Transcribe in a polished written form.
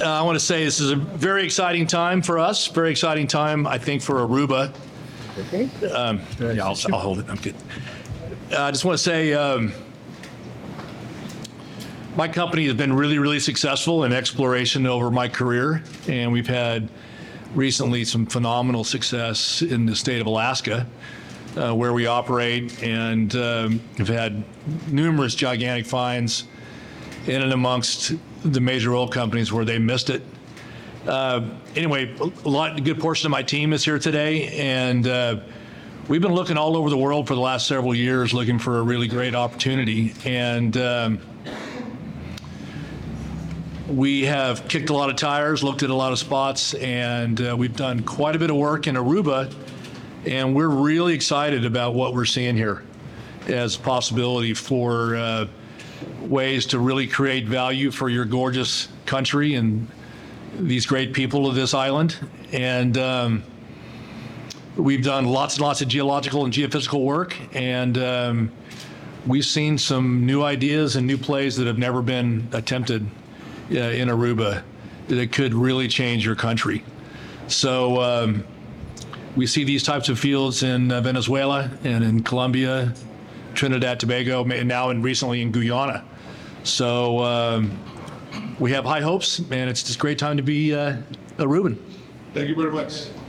I want to say this is a very exciting time for us, very exciting time, I think, for Aruba. Yeah, I'll hold it. I'm good. I just want to say my company has been really, really successful in exploration over my career, and we've had recently some phenomenal success in the state of Alaska, where we operate, and have had numerous gigantic finds in and amongst the major oil companies where they missed it. Anyway, a good portion of my team is here today, and we've been looking all over the world for the last several years, looking for a really great opportunity. And we have kicked a lot of tires, looked at a lot of spots, and we've done quite a bit of work in Aruba, and we're really excited about what we're seeing here as a possibility for ways to really create value for your gorgeous country and these great people of this island. And we've done lots and lots of geological and geophysical work, and we've seen some new ideas and new plays that have never been attempted in Aruba that could really change your country. So we see these types of fields in Venezuela and in Colombia, Trinidad, Tobago, and now and recently in Guyana. So we have high hopes, and it's just a great time to be a Aruban. Thank you very much.